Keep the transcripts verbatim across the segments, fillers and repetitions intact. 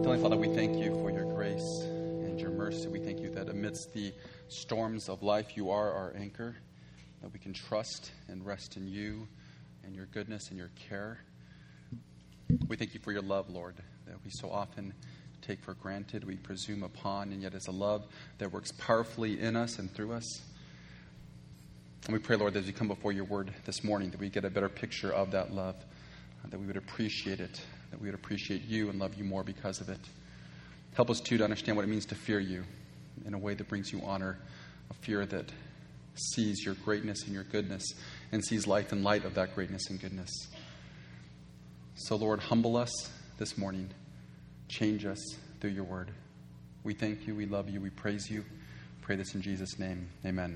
Heavenly Father, we thank you for your grace and your mercy. We thank you that amidst the storms of life, you are our anchor, that we can trust and rest in you and your goodness and your care. We thank you for your love, Lord, that we so often take for granted, we presume upon, and yet it's a love that works powerfully in us and through us. And we pray, Lord, that as we come before your word this morning, that we get a better picture of that love, that we would appreciate it, that we would appreciate you and love you more because of it. Help us, too, to understand what it means to fear you in a way that brings you honor, a fear that sees your greatness and your goodness and sees life in light of that greatness and goodness. So, Lord, humble us this morning. Change us through your word. We thank you, we love you, we praise you. Pray this in Jesus' name. Amen.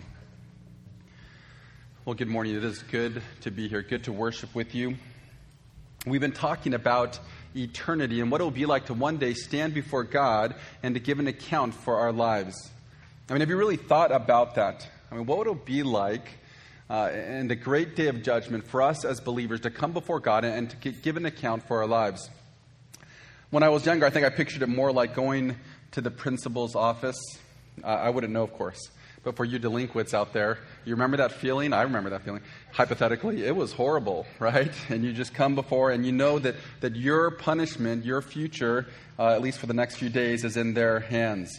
Well, good morning. It is good to be here, good to worship with you. We've been talking about eternity and what it will be like to one day stand before God and to give an account for our lives. I mean, have you really thought about that? I mean, what would it be like uh, in the great day of judgment for us as believers to come before God and to give an account for our lives? When I was younger, I think I pictured it more like going to the principal's office. Uh, I wouldn't know, of course. But for you delinquents out there, you remember that feeling? I remember that feeling. Hypothetically, it was horrible, right? And you just come before and you know that, that your punishment, your future, uh, at least for the next few days, is in their hands.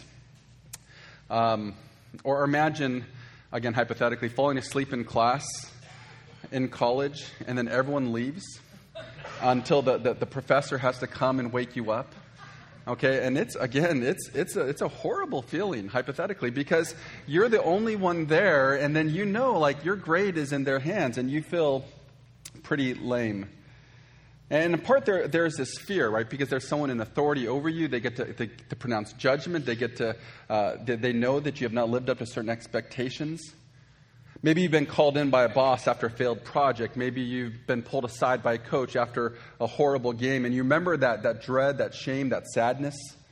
Um, or imagine, again, hypothetically, falling asleep in class in college and then everyone leaves until the, the, the professor has to come and wake you up. Okay, and it's, again, it's it's a, it's a horrible feeling, hypothetically, because you're the only one there, and then you know, like, your grade is in their hands, and you feel pretty lame. And in part, there there's this fear, right, because there's someone in authority over you. They get to, they, to pronounce judgment. They get to, uh, they, they know that you have not lived up to certain expectations. Maybe you've been called in by a boss after a failed project. Maybe you've been pulled aside by a coach after a horrible game. And you remember that, that dread, that shame, that sadness.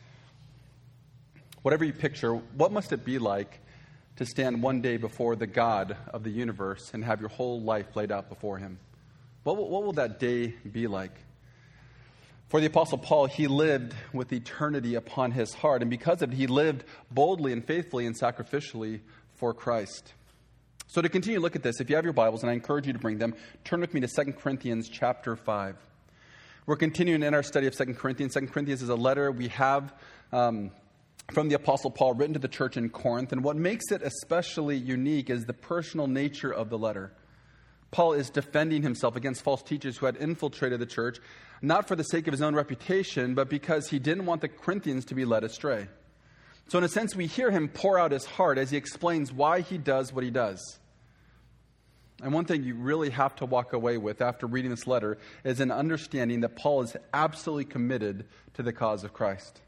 Whatever you picture, what must it be like to stand one day before the God of the universe and have your whole life laid out before him? What will, what will that day be like? For the Apostle Paul, he lived with eternity upon his heart. And because of it, he lived boldly and faithfully and sacrificially for Christ. So to continue to look at this, if you have your Bibles, and I encourage you to bring them, turn with me to Second Corinthians chapter five. We're continuing in our study of Second Corinthians. Second Corinthians is a letter we have um, from the Apostle Paul written to the church in Corinth. And what makes it especially unique is the personal nature of the letter. Paul is defending himself against false teachers who had infiltrated the church, not for the sake of his own reputation, but because he didn't want the Corinthians to be led astray. So in a sense, we hear him pour out his heart as he explains why he does what he does. And one thing you really have to walk away with after reading this letter is an understanding that Paul is absolutely committed to the cause of Christ.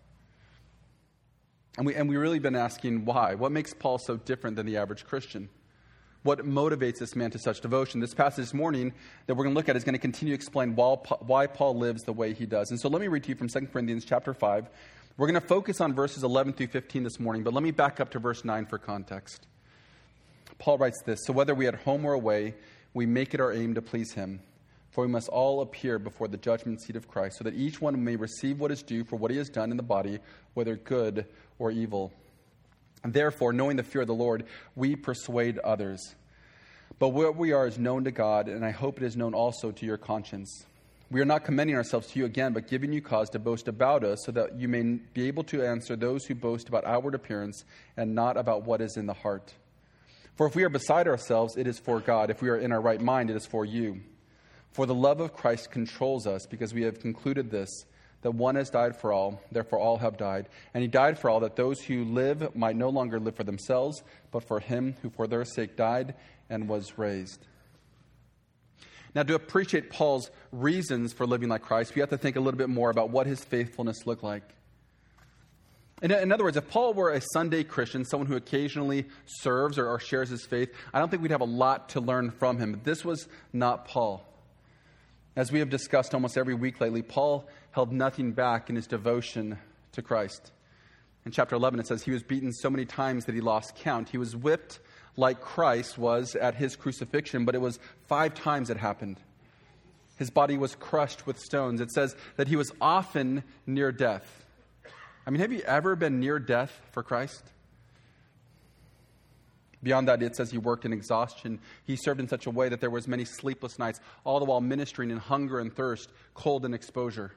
And, we, and we've really been asking why. What makes Paul so different than the average Christian? What motivates this man to such devotion? This passage this morning that we're going to look at is going to continue to explain why Paul lives the way he does. And so let me read to you from Second Corinthians chapter five. We're going to focus on verses eleven through fifteen this morning, but let me back up to verse nine for context. Paul writes this, "So whether we are at home or away, we make it our aim to please him. For we must all appear before the judgment seat of Christ, so that each one may receive what is due for what he has done in the body, whether good or evil. And therefore, knowing the fear of the Lord, we persuade others. But what we are is known to God, and I hope it is known also to your conscience. We are not commending ourselves to you again, but giving you cause to boast about us, so that you may be able to answer those who boast about outward appearance and not about what is in the heart. For if we are beside ourselves, it is for God. If we are in our right mind, it is for you. For the love of Christ controls us, because we have concluded this, that one has died for all, therefore all have died. And he died for all, that those who live might no longer live for themselves, but for him who for their sake died and was raised." Now, to appreciate Paul's reasons for living like Christ, we have to think a little bit more about what his faithfulness looked like. In, in other words, if Paul were a Sunday Christian, someone who occasionally serves or, or shares his faith, I don't think we'd have a lot to learn from him. But this was not Paul. As we have discussed almost every week lately, Paul held nothing back in his devotion to Christ. In chapter eleven, it says he was beaten so many times that he lost count. He was whipped like Christ was at his crucifixion, but it was five times it happened. His body was crushed with stones. It says that he was often near death. I mean, have you ever been near death for Christ? Beyond that, it says he worked in exhaustion. He served in such a way that there was many sleepless nights, all the while ministering in hunger and thirst, cold and exposure.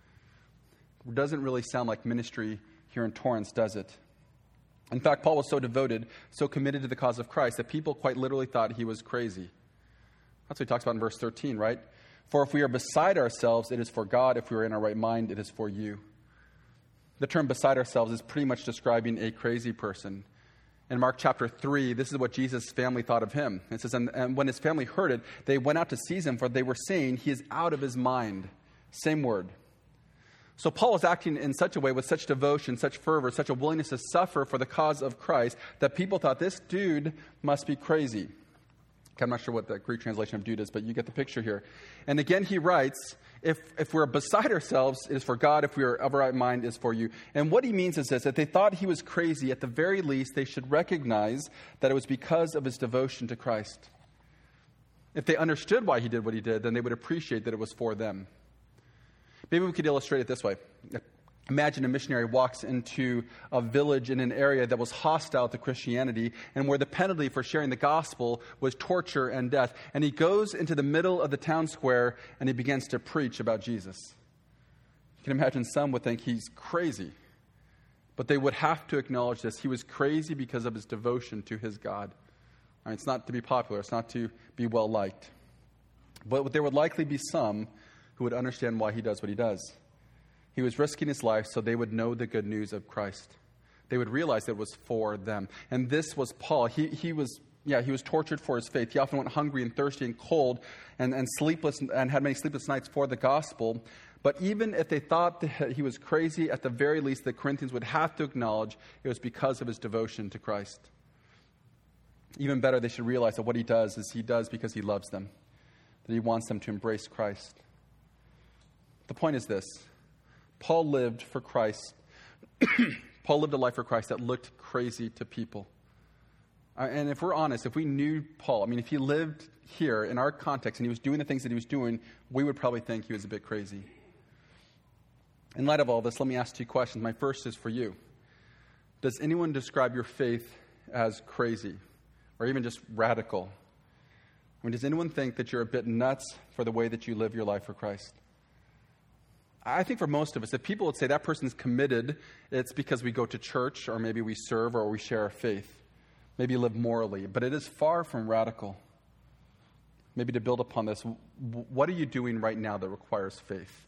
It doesn't really sound like ministry here in Torrance, does it? In fact, Paul was so devoted, so committed to the cause of Christ, that people quite literally thought he was crazy. That's what he talks about in verse thirteen, right? For if we are beside ourselves, it is for God. If we are in our right mind, it is for you. The term beside ourselves is pretty much describing a crazy person. In Mark chapter three, this is what Jesus' family thought of him. It says, and, and when his family heard it, they went out to seize him, for they were saying, he is out of his mind. Same word. So Paul was acting in such a way, with such devotion, such fervor, such a willingness to suffer for the cause of Christ, that people thought, this dude must be crazy. I'm not sure what the Greek translation of dude is, but you get the picture here. And again, he writes, if if we're beside ourselves, it is for God. If we are of our right mind, it is for you. And what he means is this, that they thought he was crazy. At the very least, they should recognize that it was because of his devotion to Christ. If they understood why he did what he did, then they would appreciate that it was for them. Maybe we could illustrate it this way. Imagine a missionary walks into a village in an area that was hostile to Christianity and where the penalty for sharing the gospel was torture and death. And he goes into the middle of the town square and he begins to preach about Jesus. You can imagine some would think he's crazy. But they would have to acknowledge this. He was crazy because of his devotion to his God. All right, it's not to be popular. It's not to be well-liked. But there would likely be some who would understand why he does what he does. He was risking his life so they would know the good news of Christ. They would realize that it was for them. And this was Paul. He he was, yeah, he was tortured for his faith. He often went hungry and thirsty and cold and, and sleepless and had many sleepless nights for the gospel. But even if they thought that he was crazy, at the very least, the Corinthians would have to acknowledge it was because of his devotion to Christ. Even better, they should realize that what he does is he does because he loves them, that he wants them to embrace Christ. The point is this. Paul lived for Christ. Paul lived a life for Christ that looked crazy to people. Uh, and if we're honest, if we knew Paul, I mean, if he lived here in our context and he was doing the things that he was doing, we would probably think he was a bit crazy. In light of all this, let me ask two questions. My first is for you. Does anyone describe your faith as crazy or even just radical? I mean, does anyone think that you're a bit nuts for the way that you live your life for Christ? I think for most of us, if people would say that person's committed, it's because we go to church or maybe we serve or we share our faith. Maybe live morally. But it is far from radical. Maybe to build upon this, what are you doing right now that requires faith?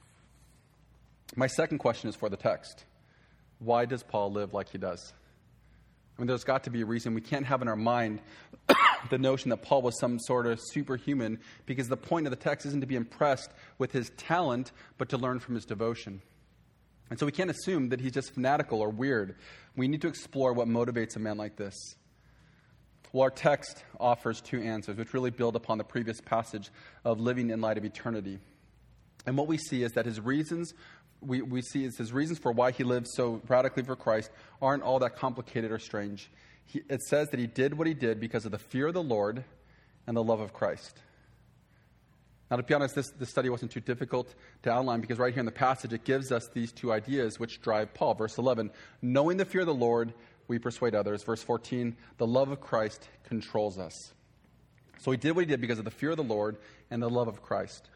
My second question is for the text. Why does Paul live like he does? I mean, there's got to be a reason. We can't have in our mind the notion that Paul was some sort of superhuman, because the point of the text isn't to be impressed with his talent, but to learn from his devotion. And so we can't assume that he's just fanatical or weird. We need to explore what motivates a man like this. Well, our text offers two answers, which really build upon the previous passage of living in light of eternity. And what we see is that his reasons, we, we see is his reasons for why he lived so radically for Christ aren't all that complicated or strange. He, it says that he did what he did because of the fear of the Lord and the love of Christ. Now, to be honest, this, this study wasn't too difficult to outline, because right here in the passage, it gives us these two ideas which drive Paul. Verse eleven, knowing the fear of the Lord, we persuade others. Verse fourteen, the love of Christ controls us. So he did what he did because of the fear of the Lord and the love of Christ.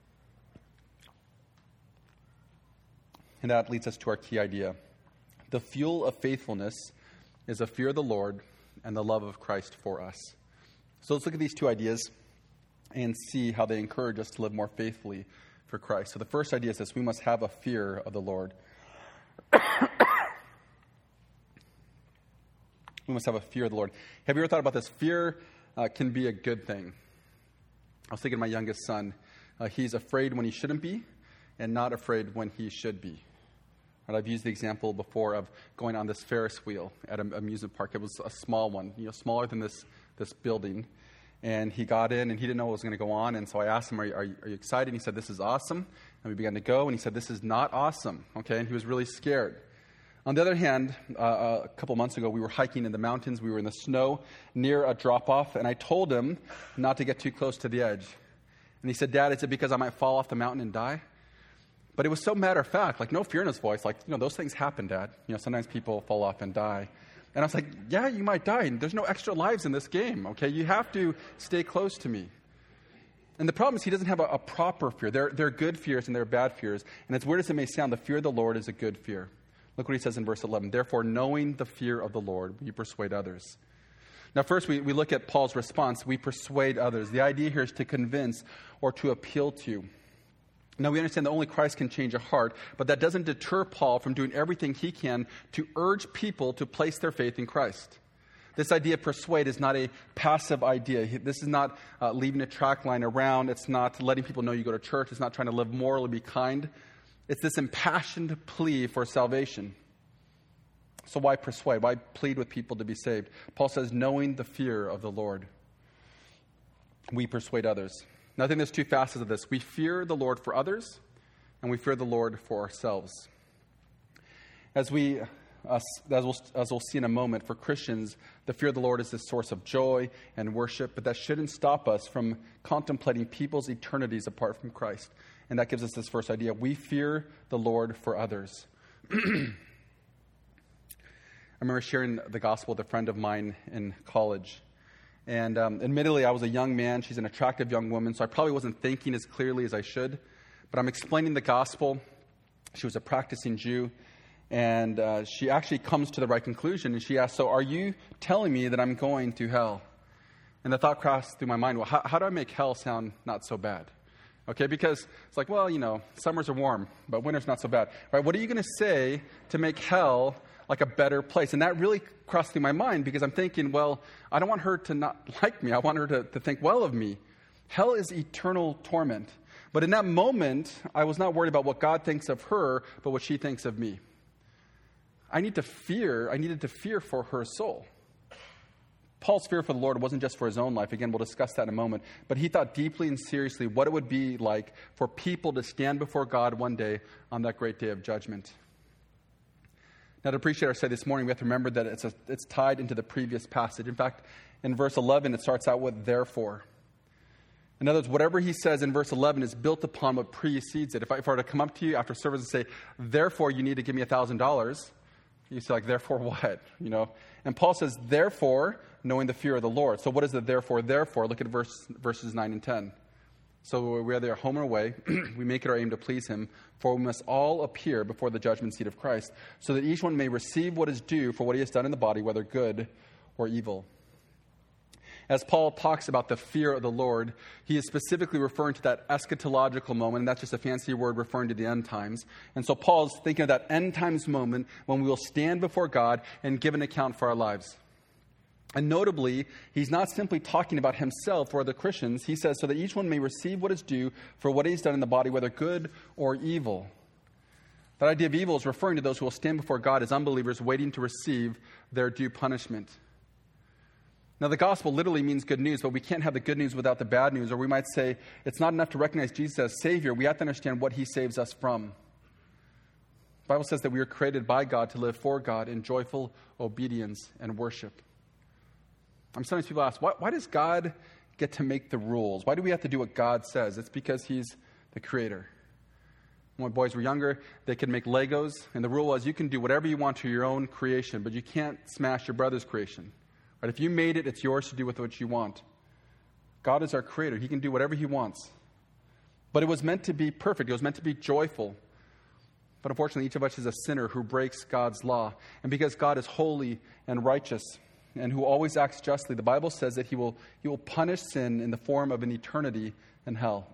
And that leads us to our key idea. The fuel of faithfulness is a fear of the Lord and the love of Christ for us. So let's look at these two ideas and see how they encourage us to live more faithfully for Christ. So the first idea is this: we must have a fear of the Lord. We must have a fear of the Lord. Have you ever thought about this? Fear uh, can be a good thing. I was thinking of my youngest son. Uh, he's afraid when he shouldn't be and not afraid when he should be. Right, I've used the example before of going on this Ferris wheel at an amusement park. It was a small one, you know, smaller than this this building. And he got in, and he didn't know what was going to go on. And so I asked him, are you, are you, are you excited? And he said, this is awesome. And we began to go, and he said, this is not awesome. Okay, and he was really scared. On the other hand, uh, a couple months ago, we were hiking in the mountains. We were in the snow near a drop-off, and I told him not to get too close to the edge. And he said, Dad, is it because I might fall off the mountain and die? But it was so matter of fact, like no fear in his voice, like, you know, those things happen, Dad. You know, sometimes people fall off and die. And I was like, yeah, you might die. And there's no extra lives in this game, okay? You have to stay close to me. And the problem is he doesn't have a, a proper fear. There, there are good fears and there are bad fears. And as weird as it may sound, the fear of the Lord is a good fear. Look what he says in verse eleven. Therefore, knowing the fear of the Lord, we persuade others. Now, first, we, we look at Paul's response. We persuade others. The idea here is to convince or to appeal to. Now, we understand that only Christ can change a heart, but that doesn't deter Paul from doing everything he can to urge people to place their faith in Christ. This idea of persuade is not a passive idea. This is not uh, leaving a track line around. It's not letting people know you go to church. It's not trying to live morally, be kind. It's this impassioned plea for salvation. So why persuade? Why plead with people to be saved? Paul says, knowing the fear of the Lord, we persuade others. Now, I think there's two facets of this. We fear the Lord for others, and we fear the Lord for ourselves. As we, uh, as, we'll, as we'll see in a moment, for Christians, the fear of the Lord is the source of joy and worship, but that shouldn't stop us from contemplating people's eternities apart from Christ. And that gives us this first idea. We fear the Lord for others. I remember sharing the gospel with a friend of mine in college. And um, admittedly, I was a young man. She's an attractive young woman, so I probably wasn't thinking as clearly as I should. But I'm explaining the gospel. She was a practicing Jew. And uh, she actually comes to the right conclusion. And she asks, so are you telling me that I'm going to hell? And the thought crossed through my mind, well, how, how do I make hell sound not so bad? Okay, because it's like, well, you know, summers are warm, but winter's not so bad. Right? What are you going to say to make hell like a better place? And that really crossed through my mind because I'm thinking, well, I don't want her to not like me. I want her to, to think well of me. Hell is eternal torment. But in that moment, I was not worried about what God thinks of her, but what she thinks of me. I need to fear, I needed to fear for her soul. Paul's fear for the Lord wasn't just for his own life. Again, we'll discuss that in a moment. But he thought deeply and seriously what it would be like for people to stand before God one day on that great day of judgment. Now, to appreciate our study this morning, we have to remember that it's, a, it's tied into the previous passage. In fact, in verse eleven, it starts out with therefore. In other words, whatever he says in verse eleven is built upon what precedes it. If I, if I were to come up to you after service and say, therefore, you need to give me one thousand dollars, you say, like, therefore what? You know? And Paul says, therefore, knowing the fear of the Lord. So what is the therefore, therefore? Look at verse, verses nine and ten. So we are there home and away, we make it our aim to please him, for we must all appear before the judgment seat of Christ, so that each one may receive what is due for what he has done in the body, whether good or evil. As Paul talks about the fear of the Lord, he is specifically referring to that eschatological moment, and that's just a fancy word referring to the end times. And so Paul's thinking of that end times moment when we will stand before God and give an account for our lives. And notably, he's not simply talking about himself or the Christians. He says, so that each one may receive what is due for what he's done in the body, whether good or evil. That idea of evil is referring to those who will stand before God as unbelievers waiting to receive their due punishment. Now, the gospel literally means good news, but we can't have the good news without the bad news. Or we might say it's not enough to recognize Jesus as Savior. We have to understand what he saves us from. The Bible says that we are created by God to live for God in joyful obedience and worship. Um, sometimes people ask, why, why does God get to make the rules? Why do we have to do what God says? It's because he's the creator. When boys were younger, they could make Legos, and the rule was you can do whatever you want to your own creation, but you can't smash your brother's creation. Right? If you made it, it's yours to do with what you want. God is our creator. He can do whatever he wants. But it was meant to be perfect. It was meant to be joyful. But unfortunately, each of us is a sinner who breaks God's law. And because God is holy and righteous, and who always acts justly, the Bible says that he will, he will punish sin in the form of an eternity in hell.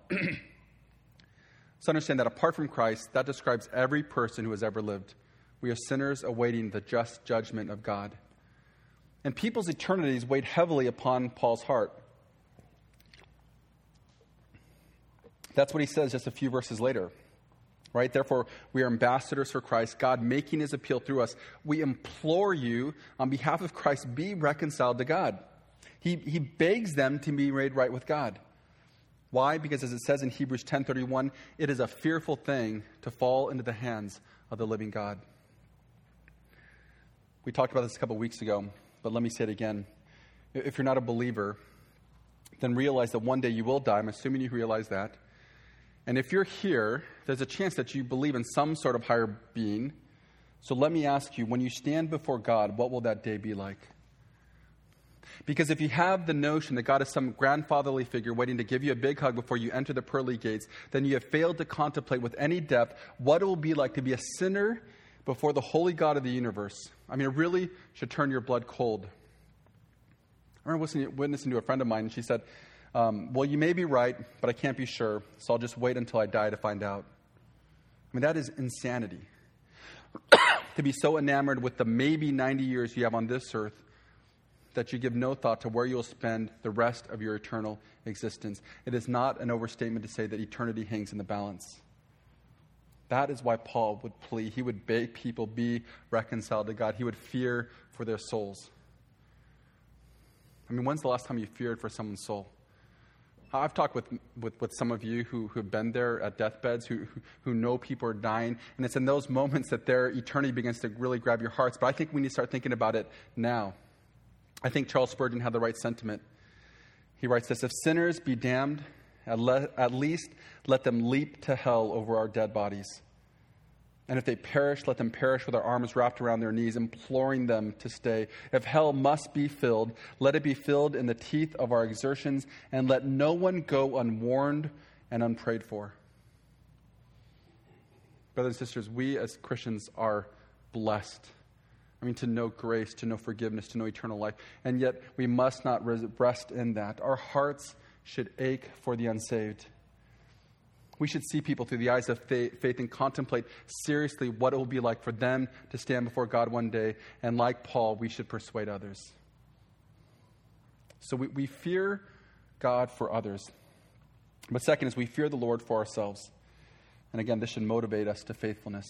So understand that apart from Christ, that describes every person who has ever lived. We are sinners awaiting the just judgment of God. And people's eternities weighed heavily upon Paul's heart. That's what he says just a few verses later. Right? Therefore, we are ambassadors for Christ, God making his appeal through us. We implore you, on behalf of Christ, be reconciled to God. He, he begs them to be made right with God. Why? Because as it says in Hebrews ten thirty-one, it is a fearful thing to fall into the hands of the living God. We talked about this a couple weeks ago, but let me say it again. If you're not a believer, then realize that one day you will die. I'm assuming you realize that. And if you're here, there's a chance that you believe in some sort of higher being. So let me ask you, when you stand before God, what will that day be like? Because if you have the notion that God is some grandfatherly figure waiting to give you a big hug before you enter the pearly gates, then you have failed to contemplate with any depth what it will be like to be a sinner before the holy God of the universe. I mean, it really should turn your blood cold. I remember listening, witnessing to a friend of mine, and she said, um, well, you may be right, but I can't be sure, so I'll just wait until I die to find out. I mean, that is insanity. To be so enamored with the maybe ninety years you have on this earth that you give no thought to where you'll spend the rest of your eternal existence. It is not an overstatement to say that eternity hangs in the balance. That is why Paul would plead. He would beg people be reconciled to God. He would fear for their souls. I mean, when's the last time you feared for someone's soul? I've talked with, with, with some of you who, who have been there at deathbeds, who, who, who know people are dying, and it's in those moments that their eternity begins to really grab your hearts. But I think we need to start thinking about it now. I think Charles Spurgeon had the right sentiment. He writes this: if sinners be damned, at, le- at least let them leap to hell over our dead bodies. And if they perish, let them perish with their arms wrapped around their knees, imploring them to stay. If hell must be filled, let it be filled in the teeth of our exertions, and let no one go unwarned and unprayed for. Brothers and sisters, we as Christians are blessed. I mean, to know grace, to know forgiveness, to know eternal life. And yet, we must not rest in that. Our hearts should ache for the unsaved. We should see people through the eyes of faith and contemplate seriously what it will be like for them to stand before God one day. And like Paul, we should persuade others. So we, we fear God for others. But second is we fear the Lord for ourselves. And again, this should motivate us to faithfulness.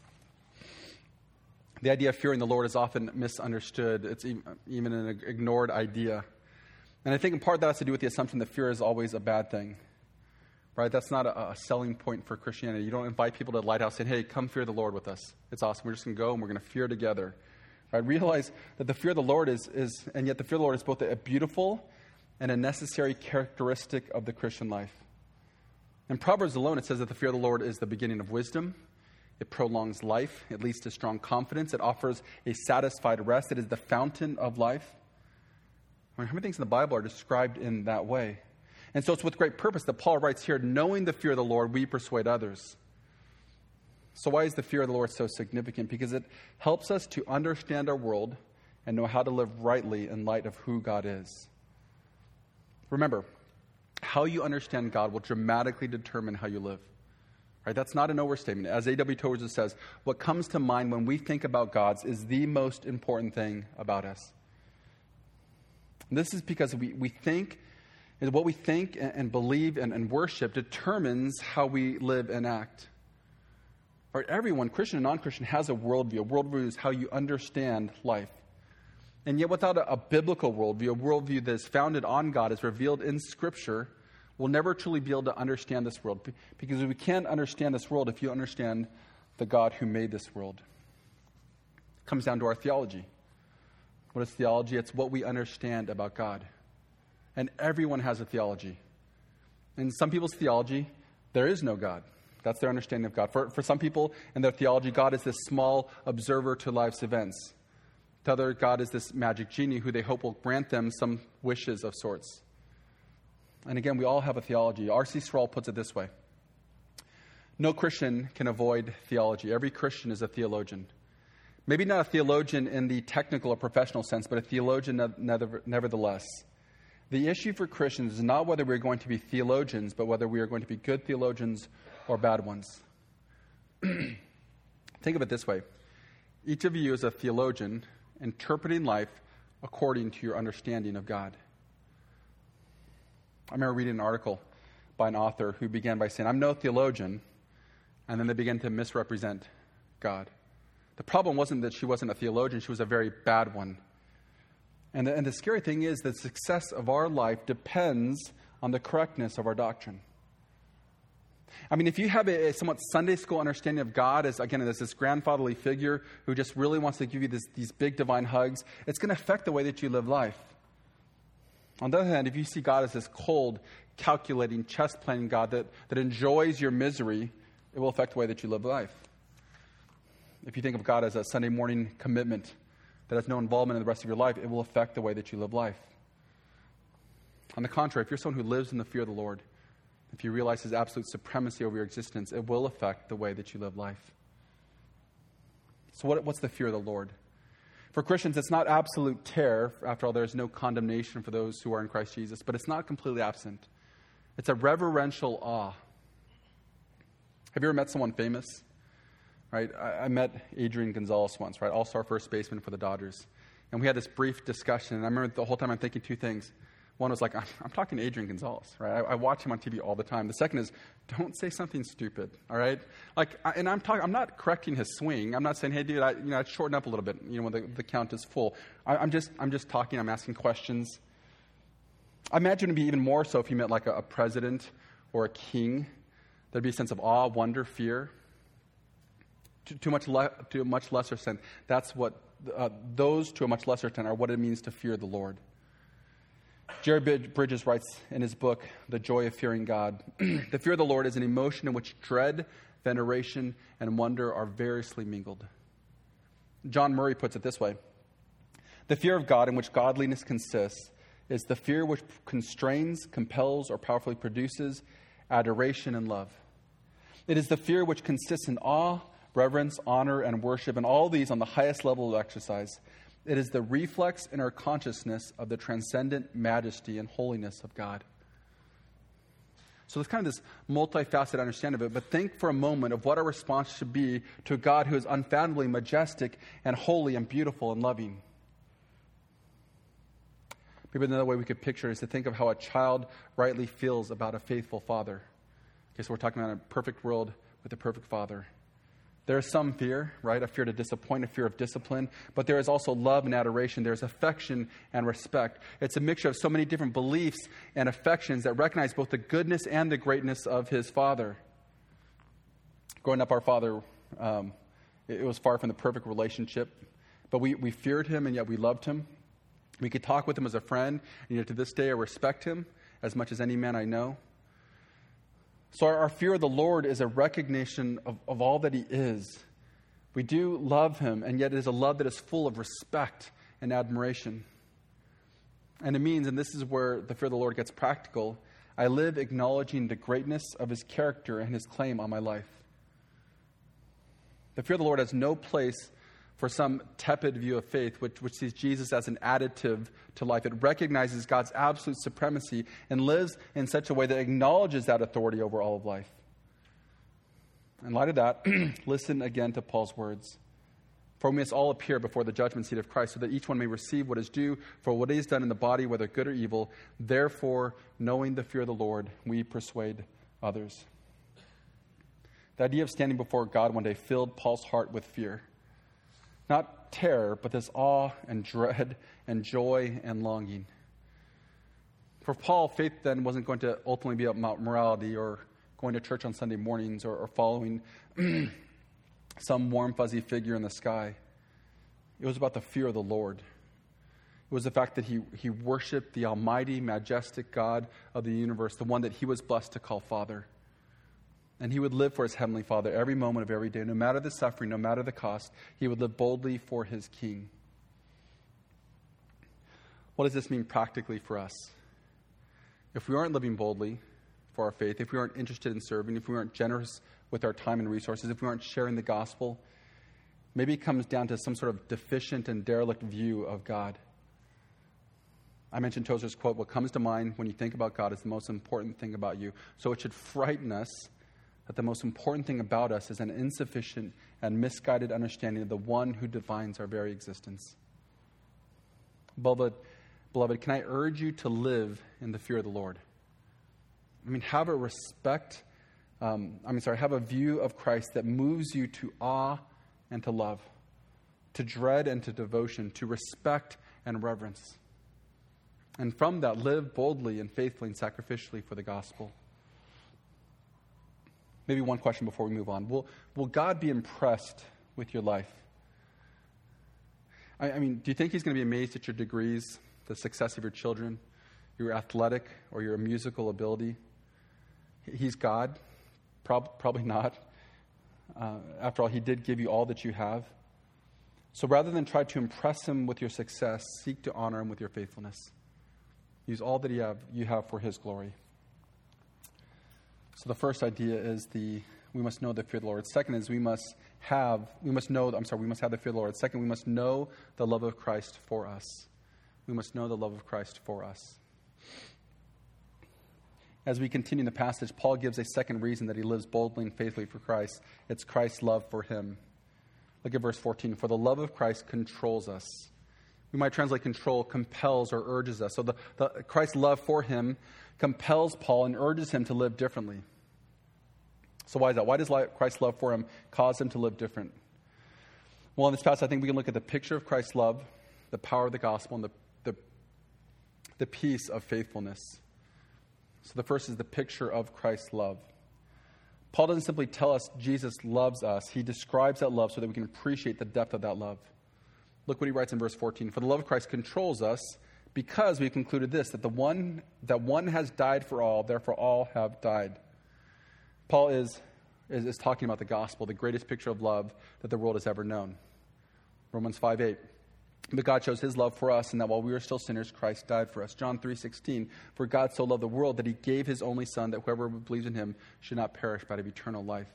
The idea of fearing the Lord is often misunderstood. It's even an ignored idea. And I think in part that has to do with the assumption that fear is always a bad thing. Right? That's not a, a selling point for Christianity. You don't invite people to the Lighthouse saying, hey, come fear the Lord with us. It's awesome. We're just going to go and we're going to fear together. Right? Realize that the fear of the Lord is, is, and yet the fear of the Lord is both a beautiful and a necessary characteristic of the Christian life. In Proverbs alone, it says that the fear of the Lord is the beginning of wisdom. It prolongs life. It leads to strong confidence. It offers a satisfied rest. It is the fountain of life. I mean, how many things in the Bible are described in that way? And so it's with great purpose that Paul writes here, knowing the fear of the Lord, we persuade others. So why is the fear of the Lord so significant? Because it helps us to understand our world and know how to live rightly in light of who God is. Remember, how you understand God will dramatically determine how you live. Right? That's not an overstatement. As A W Tozer says, what comes to mind when we think about God is the most important thing about us. And this is because we, we think is what we think and believe and, and worship determines how we live and act. Right? Everyone, Christian and non-Christian, has a worldview. A worldview is how you understand life. And yet without a, a biblical worldview, a worldview that is founded on God, is revealed in Scripture, we'll never truly be able to understand this world. Because we can't understand this world if you understand the God who made this world. It comes down to our theology. What is theology? It's what we understand about God. And everyone has a theology. In some people's theology, there is no God. That's their understanding of God. For, for some people, in their theology, God is this small observer to life's events. To others, God is this magic genie who they hope will grant them some wishes of sorts. And again, we all have a theology. R C Sproul puts it this way: no Christian can avoid theology. Every Christian is a theologian. Maybe not a theologian in the technical or professional sense, but a theologian nevertheless. The issue for Christians is not whether we're going to be theologians, but whether we are going to be good theologians or bad ones. Think of it this way. Each of you is a theologian interpreting life according to your understanding of God. I remember reading an article by an author who began by saying, I'm no theologian, and then they began to misrepresent God. The problem wasn't that she wasn't a theologian, she was a very bad one. And the, and the scary thing is that the success of our life depends on the correctness of our doctrine. I mean, if you have a, a somewhat Sunday school understanding of God as, again, as this grandfatherly figure who just really wants to give you this, these big divine hugs, it's going to affect the way that you live life. On the other hand, if you see God as this cold, calculating, chess-playing God that, that enjoys your misery, it will affect the way that you live life. If you think of God as a Sunday morning commitment that has no involvement in the rest of your life, it will affect the way that you live life. On the contrary, if you're someone who lives in the fear of the Lord, if you realize his absolute supremacy over your existence, it will affect the way that you live life. So what, what's the fear of the Lord? For Christians, it's not absolute terror. After all, there's no condemnation for those who are in Christ Jesus, but it's not completely absent. It's a reverential awe. Have you ever met someone famous? Right? I, I met Adrian Gonzalez once, right? All-star first baseman for the Dodgers. And we had this brief discussion, and I remember the whole time I'm thinking two things. One was like, I'm, I'm talking to Adrian Gonzalez, right? I, I watch him on T V all the time. The second is, don't say something stupid, all right? Like, I, and I'm talking, I'm not correcting his swing. I'm not saying, hey, dude, I, you know, I'd shorten up a little bit, you know, when the, the count is full. I, I'm just, I'm just talking. I'm asking questions. I imagine it'd be even more so if you met like a, a president or a king. There'd be a sense of awe, wonder, fear. To, to much le- to a much lesser extent, that's what uh, those to a much lesser extent are what it means to fear the Lord. Jerry Bridges writes in his book, The Joy of Fearing God, the fear of the Lord is an emotion in which dread, veneration, and wonder are variously mingled. John Murray puts it this way: the fear of God in which godliness consists is the fear which constrains, compels, or powerfully produces adoration and love. It is the fear which consists in awe, reverence, honor, and worship, and all these on the highest level of exercise. It is the reflex in our consciousness of the transcendent majesty and holiness of God. So there's kind of this multifaceted understanding of it, but think for a moment of what our response should be to a God who is unfathomably majestic and holy and beautiful and loving. Maybe another way we could picture it is to think of how a child rightly feels about a faithful father. Okay, so we're talking about a perfect world with a perfect father. There is some fear, right? A fear to disappoint, a fear of discipline. But there is also love and adoration. There's affection and respect. It's a mixture of so many different beliefs and affections that recognize both the goodness and the greatness of his Father. Growing up, our father, um, it was far from the perfect relationship. But we, we feared him, and yet we loved him. We could talk with him as a friend. And yet to this day, I respect him as much as any man I know. So our, our fear of the Lord is a recognition of, of all that he is. We do love him, and yet it is a love that is full of respect and admiration. And it means, and this is where the fear of the Lord gets practical, I live acknowledging the greatness of his character and his claim on my life. The fear of the Lord has no place for some tepid view of faith, which, which sees Jesus as an additive to life. It recognizes God's absolute supremacy and lives in such a way that acknowledges that authority over all of life. In light of that, listen again to Paul's words. For we must all appear before the judgment seat of Christ, so that each one may receive what is due for what he has done in the body, whether good or evil. Therefore, knowing the fear of the Lord, we persuade others. The idea of standing before God one day filled Paul's heart with fear. Not terror, but this awe and dread and joy and longing. For Paul, faith then wasn't going to ultimately be about morality or going to church on Sunday mornings or, or following some warm, fuzzy figure in the sky. It was about the fear of the Lord. It was the fact that he, he worshiped the almighty, majestic God of the universe, the one that he was blessed to call Father. And he would live for his heavenly Father every moment of every day. No matter the suffering, no matter the cost, he would live boldly for his King. What does this mean practically for us? If we aren't living boldly for our faith, if we aren't interested in serving, if we aren't generous with our time and resources, if we aren't sharing the gospel, maybe it comes down to some sort of deficient and derelict view of God. I mentioned Tozer's quote, what comes to mind when you think about God is the most important thing about you. So it should frighten us that the most important thing about us is an insufficient and misguided understanding of the one who defines our very existence. Beloved, beloved, can I urge you to live in the fear of the Lord? I mean, have a respect, um, I mean, sorry, have a view of Christ that moves you to awe and to love, to dread and to devotion, to respect and reverence. And from that, live boldly and faithfully and sacrificially for the gospel. Maybe one question before we move on. Will, will God be impressed with your life? I, I mean, do you think he's going to be amazed at your degrees, the success of your children, your athletic or your musical ability. He's God? Prob- probably not. Uh, after all, he did give you all that you have. So rather than try to impress him with your success, seek to honor him with your faithfulness. Use all that you have, you have for his glory. So the first idea is the we must know the fear of the Lord. Second is we must have, we must know, I'm sorry, we must have the fear of the Lord. Second, we must know the love of Christ for us. We must know the love of Christ for us. As we continue the passage, Paul gives a second reason that he lives boldly and faithfully for Christ. It's Christ's love for him. Look at verse fourteen. For the love of Christ controls us. We might translate control, compels or urges us. So the, the Christ's love for him compels Paul and urges him to live differently. So why is that? Why does Christ's love for him cause him to live different? Well, in this passage, I think we can look at the picture of Christ's love, the power of the gospel, and the, the, the peace of faithfulness. So the first is the picture of Christ's love. Paul doesn't simply tell us Jesus loves us. He describes that love so that we can appreciate the depth of that love. Look what he writes in verse fourteen. For the love of Christ controls us because we concluded this, that the one that one has died for all, therefore all have died. Paul is, is, is talking about the gospel, the greatest picture of love that the world has ever known. Romans five eight. But God shows his love for us, and that while we were still sinners, Christ died for us. John three sixteen. For God so loved the world that he gave his only Son, that whoever believes in him should not perish but have eternal life.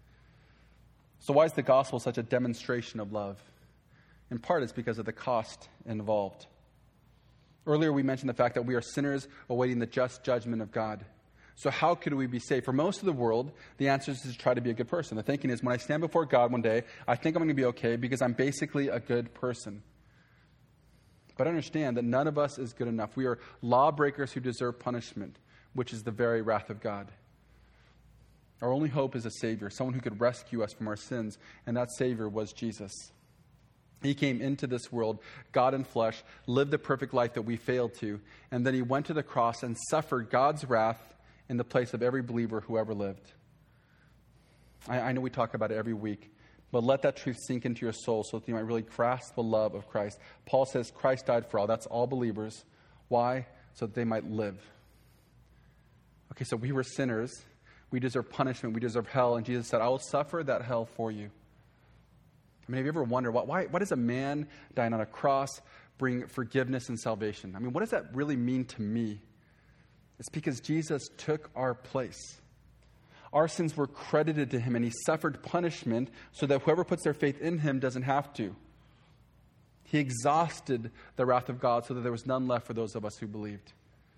So why is the gospel such a demonstration of love? In part, it's because of the cost involved. Earlier, we mentioned the fact that we are sinners awaiting the just judgment of God. So how could we be saved? For most of the world, the answer is to try to be a good person. The thinking is, when I stand before God one day, I think I'm going to be okay because I'm basically a good person. But understand that none of us is good enough. We are lawbreakers who deserve punishment, which is the very wrath of God. Our only hope is a Savior, someone who could rescue us from our sins, and that Savior was Jesus. He came into this world, God in flesh, lived the perfect life that we failed to, and then he went to the cross and suffered God's wrath in the place of every believer who ever lived. I, I know we talk about it every week, but let that truth sink into your soul so that you might really grasp the love of Christ. Paul says Christ died for all. That's all believers. Why? So that they might live. Okay, so we were sinners. We deserve punishment. We deserve hell. And Jesus said, I will suffer that hell for you. I mean, have you ever wondered, why, why, why does a man dying on a cross bring forgiveness and salvation? I mean, what does that really mean to me? It's because Jesus took our place. Our sins were credited to him, and he suffered punishment so that whoever puts their faith in him doesn't have to. He exhausted the wrath of God so that there was none left for those of us who believed.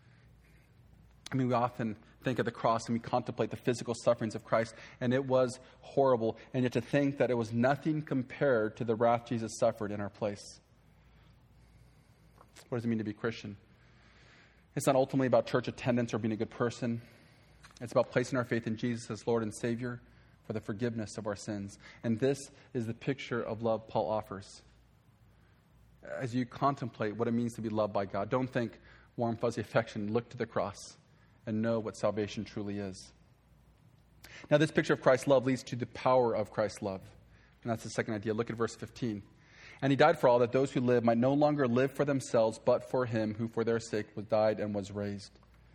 I mean, we often think of the cross and we contemplate the physical sufferings of Christ, and it was horrible. And yet to think that it was nothing compared to the wrath Jesus suffered in our place. What does it mean to be Christian? It's not ultimately about church attendance or being a good person. It's about placing our faith in Jesus as Lord and Savior for the forgiveness of our sins. And this is the picture of love Paul offers. As you contemplate what it means to be loved by God, don't think warm, fuzzy affection. Look to the cross and know what salvation truly is. Now, this picture of Christ's love leads to the power of Christ's love. And that's the second idea. Look at verse fifteen. And he died for all, that those who live might no longer live for themselves, but for him who for their sake was died and was raised.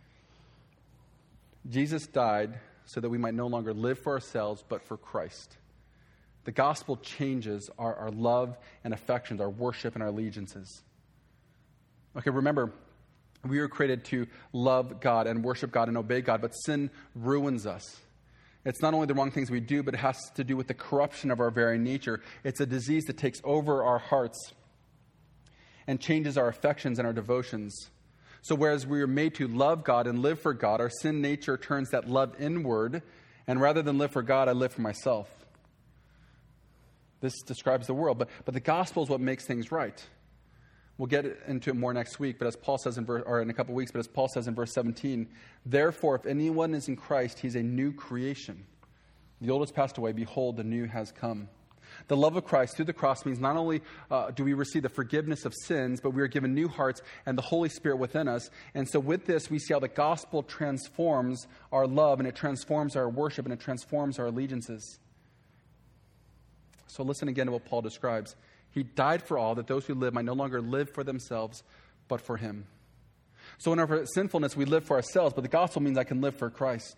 Jesus died so that we might no longer live for ourselves, but for Christ. The gospel changes our, our love and affections, our worship and our allegiances. Okay, remember, we were created to love God and worship God and obey God, but sin ruins us. It's not only the wrong things we do, but it has to do with the corruption of our very nature. It's a disease that takes over our hearts and changes our affections and our devotions. So whereas we are made to love God and live for God, our sin nature turns that love inward, and rather than live for God, I live for myself. This describes the world, but, but the gospel is what makes things right. We'll get into it more next week, but as Paul says in verse, or in a couple weeks, but as Paul says in verse seventeen, therefore, if anyone is in Christ, he's a new creation. The old has passed away, behold, the new has come. The love of Christ through the cross means not only uh, do we receive the forgiveness of sins, but we are given new hearts and the Holy Spirit within us. And so with this, we see how the gospel transforms our love, and it transforms our worship, and it transforms our allegiances. So listen again to what Paul describes. He died for all, that those who live might no longer live for themselves, but for him. So in our sinfulness, we live for ourselves, but the gospel means I can live for Christ.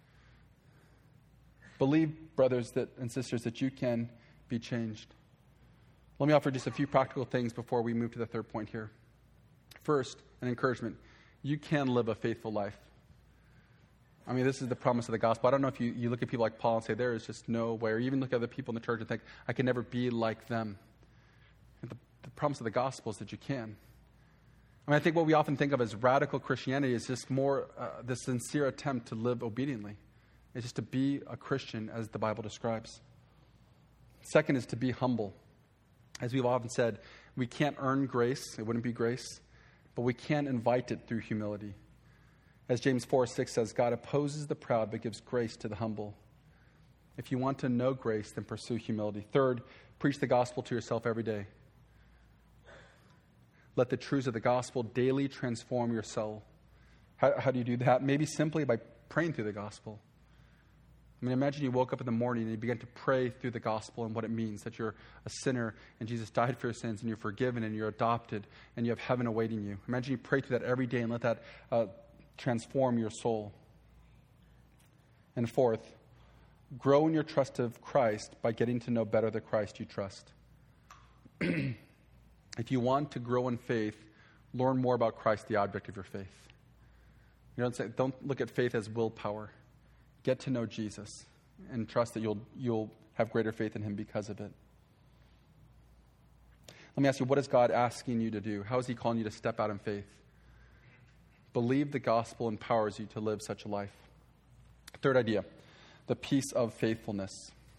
Believe, brothers that, and sisters, that you can be changed. Let me offer just a few practical things before we move to the third point here. First, an encouragement. You can live a faithful life. I mean, this is the promise of the gospel. I don't know if you, you look at people like Paul and say, there is just no way, or even look at other people in the church and think, I can never be like them. And the, the promise of the gospel is that you can. I mean, I think what we often think of as radical Christianity is just more uh, the sincere attempt to live obediently. It's just to be a Christian as the Bible describes. Second is to be humble. As we've often said, we can't earn grace. It wouldn't be grace. But we can invite it through humility. As James four six says, God opposes the proud but gives grace to the humble. If you want to know grace, then pursue humility. Third, preach the gospel to yourself every day. Let the truths of the gospel daily transform your soul. How, how do you do that? Maybe simply by praying through the gospel. I mean, imagine you woke up in the morning and you began to pray through the gospel and what it means, that you're a sinner and Jesus died for your sins and you're forgiven and you're adopted and you have heaven awaiting you. Imagine you pray through that every day and let that uh, transform your soul. And fourth, grow in your trust of Christ by getting to know better the Christ you trust. If you want to grow in faith, learn more about Christ, the object of your faith. You don't say, don't look at faith as willpower. Get to know Jesus and trust that you'll you'll have greater faith in him because of it. Let me ask you, what is God asking you to do? How is he calling you to step out in faith? Believe the gospel empowers you to live such a life. Third idea, the peace of faithfulness.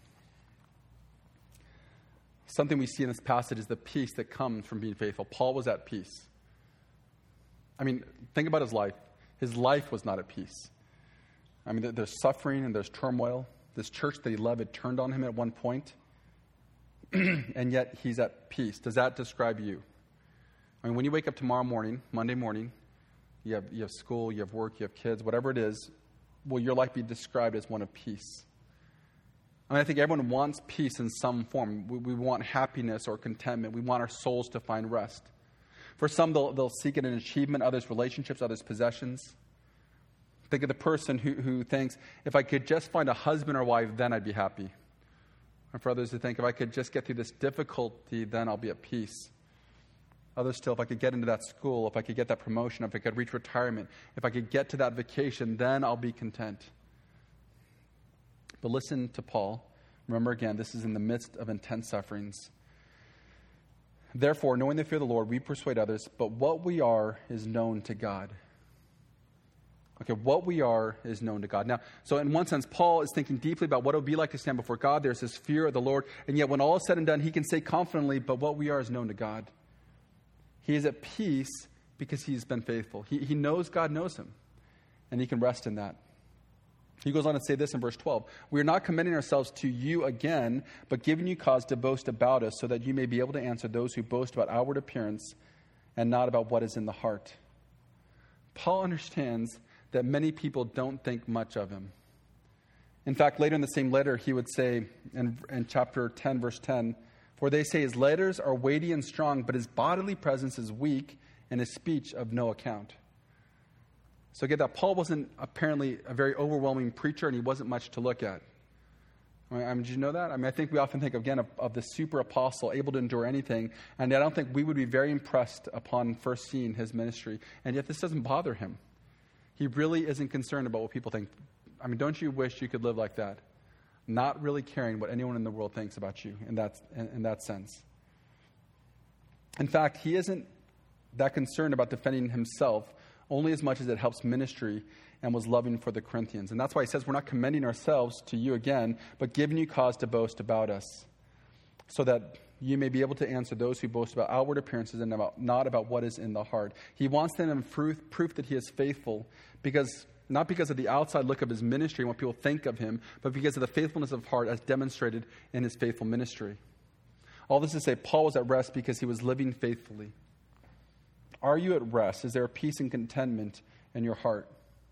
Something we see in this passage is the peace that comes from being faithful. Paul was at peace. I mean, think about his life. His life was not at peace. I mean, there's suffering and there's turmoil. This church that he loved had turned on him at one point, and yet he's at peace. Does that describe you? I mean, when you wake up tomorrow morning, Monday morning, you have you have school, you have work, you have kids, whatever it is, will your life be described as one of peace? I mean, I think everyone wants peace in some form. We, we want happiness or contentment. We want our souls to find rest. For some, they'll, they'll seek it in achievement, others relationships, others possessions. Think of the person who, who thinks, if I could just find a husband or wife, then I'd be happy. And for others who think, if I could just get through this difficulty, then I'll be at peace. Others still, if I could get into that school, if I could get that promotion, if I could reach retirement, if I could get to that vacation, then I'll be content. But listen to Paul. Remember again, this is in the midst of intense sufferings. Therefore, knowing the fear of the Lord, we persuade others, but what we are is known to God. Okay, what we are is known to God. Now, so in one sense, Paul is thinking deeply about what it would be like to stand before God. There's this fear of the Lord, and yet when all is said and done, he can say confidently, but what we are is known to God. He is at peace because he's been faithful. He, he knows God knows him, and he can rest in that. He goes on to say this in verse twelve. We are not commending ourselves to you again, but giving you cause to boast about us, so that you may be able to answer those who boast about outward appearance and not about what is in the heart. Paul understands that many people don't think much of him. In fact, later in the same letter, he would say in, in chapter ten, verse ten, for they say his letters are weighty and strong, but his bodily presence is weak and his speech of no account. So get that Paul wasn't apparently a very overwhelming preacher, and he wasn't much to look at. I mean, did you know that? I mean, I think we often think, again, of, of the super apostle, able to endure anything, and I don't think we would be very impressed upon first seeing his ministry, and yet this doesn't bother him. He really isn't concerned about what people think. I mean, don't you wish you could live like that? Not really caring what anyone in the world thinks about you in that, in, in that sense. In fact, he isn't that concerned about defending himself only as much as it helps ministry and was loving for the Corinthians. And that's why he says we're not commending ourselves to you again, but giving you cause to boast about us, so that you may be able to answer those who boast about outward appearances and about, not about what is in the heart. He wants them to proof, proof that he is faithful, because not because of the outside look of his ministry and what people think of him, but because of the faithfulness of heart as demonstrated in his faithful ministry. All this to say, Paul was at rest because he was living faithfully. Are you at rest? Is there a peace and contentment in your heart?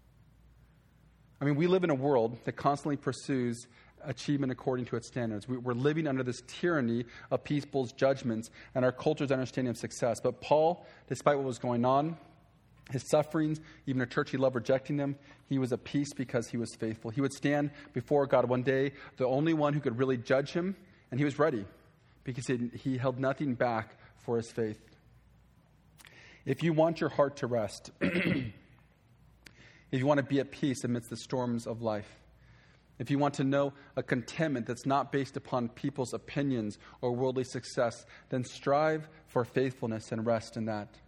I mean, we live in a world that constantly pursues achievement according to its standards. We, we're living under this tyranny of people's judgments and our culture's understanding of success. But Paul, despite what was going on, his sufferings, even a church he loved rejecting him, he was at peace because he was faithful. He would stand before God one day, the only one who could really judge him, and he was ready because he, he held nothing back for his faith. If you want your heart to rest, if you want to be at peace amidst the storms of life, if you want to know a contentment that's not based upon people's opinions or worldly success, then strive for faithfulness and rest in that.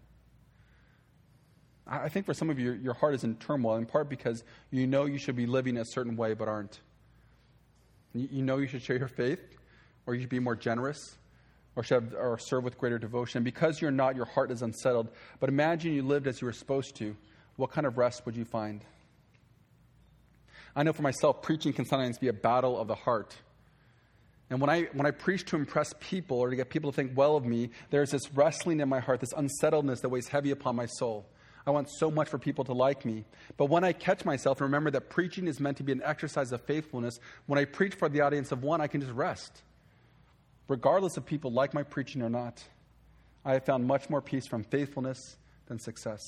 I think for some of you, your heart is in turmoil, in part because you know you should be living a certain way but aren't. You know you should share your faith, or you should be more generous, or should have, or serve with greater devotion. And because you're not, your heart is unsettled. But imagine you lived as you were supposed to. What kind of rest would you find? I know for myself, preaching can sometimes be a battle of the heart. And when I when I preach to impress people or to get people to think well of me, there's this wrestling in my heart, this unsettledness that weighs heavy upon my soul. I want so much for people to like me. But when I catch myself and remember that preaching is meant to be an exercise of faithfulness, when I preach for the audience of one, I can just rest. Regardless if people like my preaching or not, I have found much more peace from faithfulness than success.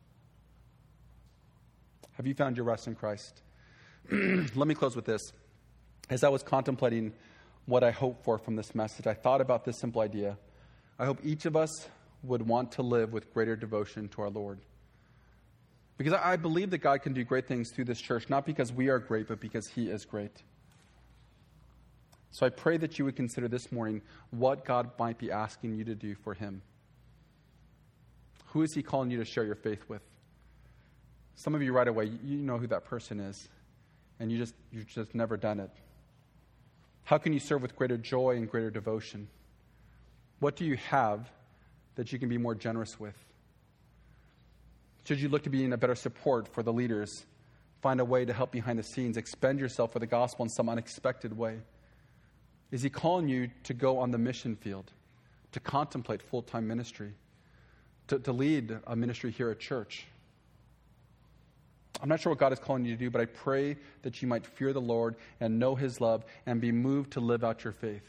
Have you found your rest in Christ? Let me close with this. As I was contemplating what I hope for from this message, I thought about this simple idea. I hope each of us would want to live with greater devotion to our Lord. Because I believe that God can do great things through this church, not because we are great, but because He is great. So I pray that you would consider this morning what God might be asking you to do for Him. Who is He calling you to share your faith with? Some of you right away, you know who that person is, and you just, you've just never done it. How can you serve with greater joy and greater devotion? What do you have that you can be more generous with? Should you look to be in a better support for the leaders? Find a way to help behind the scenes. Expend yourself for the gospel in some unexpected way. Is He calling you to go on the mission field, to contemplate full-time ministry, to, to lead a ministry here at church? I'm not sure what God is calling you to do, but I pray that you might fear the Lord and know His love and be moved to live out your faith.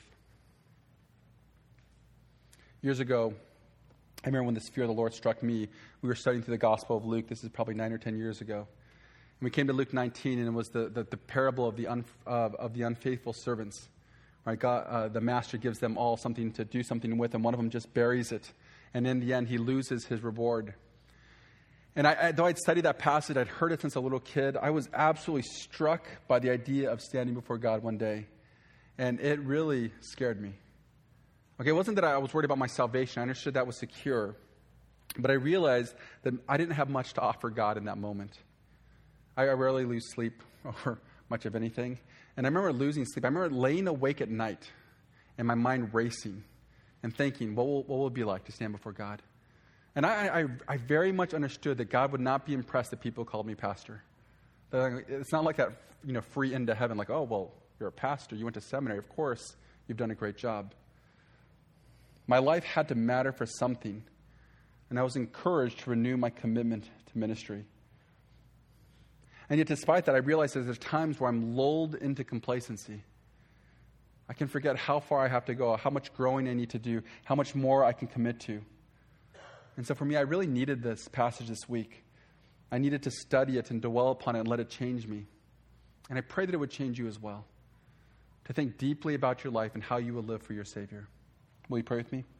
Years ago, I remember when this fear of the Lord struck me. We were studying through the Gospel of Luke. This is probably nine or ten years ago. And we came to Luke nineteen, and it was the, the, the parable of the, un, uh, of the unfaithful servants. Right? God, uh, the master gives them all something to do something with, and one of them just buries it. And in the end, he loses his reward. And I, I, though I'd studied that passage, I'd heard it since a little kid, I was absolutely struck by the idea of standing before God one day. And it really scared me. Okay, it wasn't that I was worried about my salvation. I understood that was secure. But I realized that I didn't have much to offer God in that moment. I, I rarely lose sleep over much of anything. And I remember losing sleep. I remember laying awake at night and my mind racing and thinking, what will, what will it be like to stand before God? And I, I, I very much understood that God would not be impressed that people called me pastor. It's not like that, you know, free into heaven, like, oh, well, you're a pastor. You went to seminary. Of course, you've done a great job. My life had to matter for something, and I was encouraged to renew my commitment to ministry. And yet, despite that, I realized that there's times where I'm lulled into complacency. I can forget how far I have to go, how much growing I need to do, how much more I can commit to. And so for me, I really needed this passage this week. I needed to study it and dwell upon it and let it change me. And I pray that it would change you as well, to think deeply about your life and how you will live for your Savior. Will you pray with me?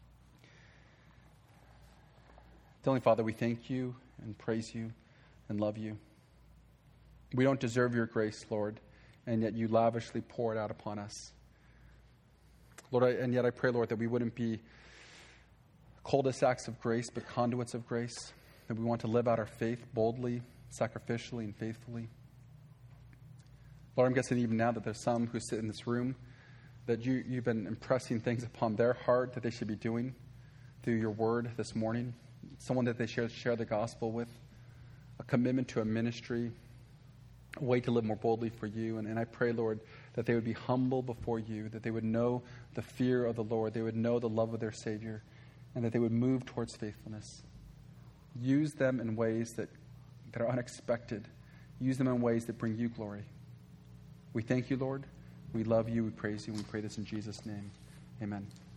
Heavenly Father, we thank you and praise you and love you. We don't deserve your grace, Lord, and yet you lavishly pour it out upon us. Lord, I, and yet I pray, Lord, that we wouldn't be cul-de-sacs of grace, but conduits of grace, that we want to live out our faith boldly, sacrificially, and faithfully. Lord, I'm guessing even now that there's some who sit in this room that you, you've been impressing things upon their heart that they should be doing through your word this morning. Someone that they share, share the gospel with, a commitment to a ministry, a way to live more boldly for you. And, and I pray, Lord, that they would be humble before you, that they would know the fear of the Lord, they would know the love of their Savior, and that they would move towards faithfulness. Use them in ways that, that are unexpected. Use them in ways that bring you glory. We thank you, Lord. We love you. We praise you. We pray this in Jesus' name. Amen.